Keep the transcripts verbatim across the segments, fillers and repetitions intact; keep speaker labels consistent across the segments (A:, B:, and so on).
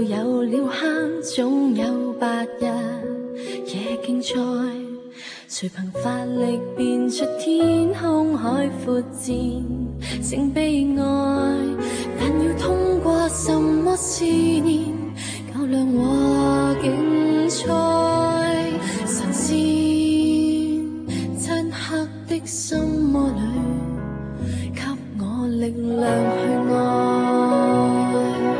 A: 路有了黑，總有白日野競賽。誰憑法力變出天空海闊戰勝悲哀？但要通過什麼試煉，較量和競賽？神仙漆黑的心魔裏，給我力量去愛。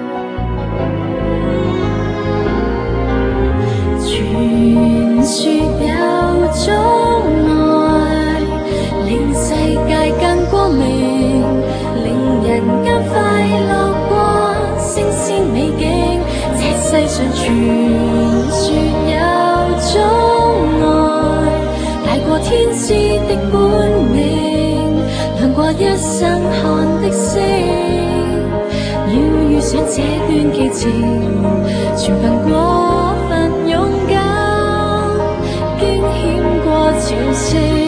A: 傳說有種愛，令世界更光明，令人間快樂過星仙美景。這世上傳說有種愛，大過天使的本領，亮過一生看的星。要遇上這段奇情，全憑過分勇敢，驚險過潮汐。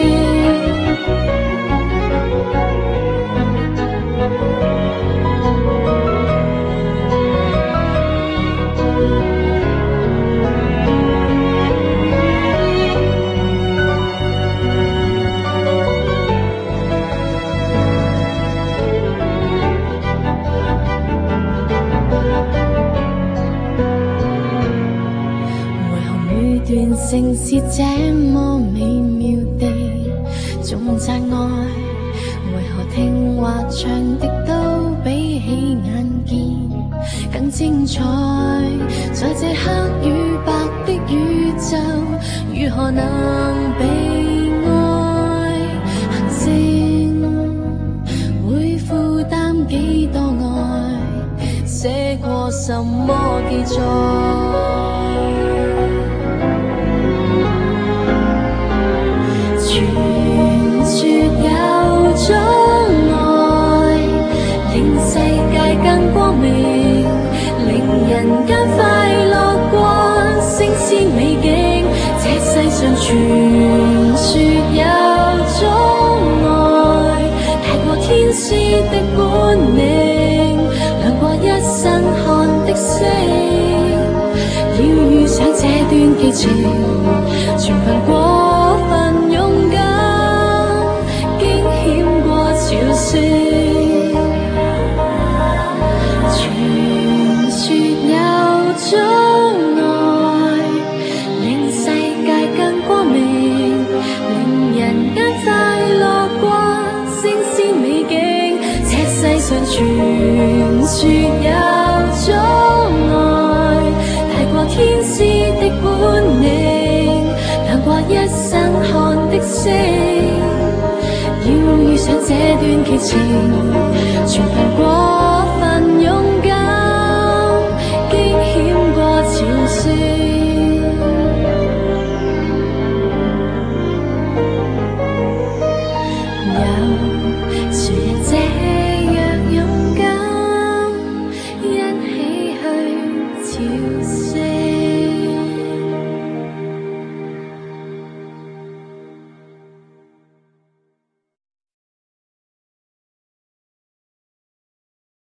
A: 城市這麼美妙地重讚愛，為何聽話唱的都比起眼見更精彩？在這黑與白的宇宙，如何能被愛？行星會負擔幾多愛？寫過什麼記載？傳說有種愛，令世界更光明，令人間快樂過星仙美景。這世上傳說有種愛，大過天使的本領，亮過一生看的星。要遇上這段奇情，全憑過分勇敢，驚險過潮汐。傳說有種愛，令世界更光明，令人間快樂過星仙美景。這世上傳說有種愛，大過天使的本領，亮過一生看的星。要遇上這段奇情，全憑過分勇敢，驚險過潮汐。有誰人這樣勇敢，一起去朝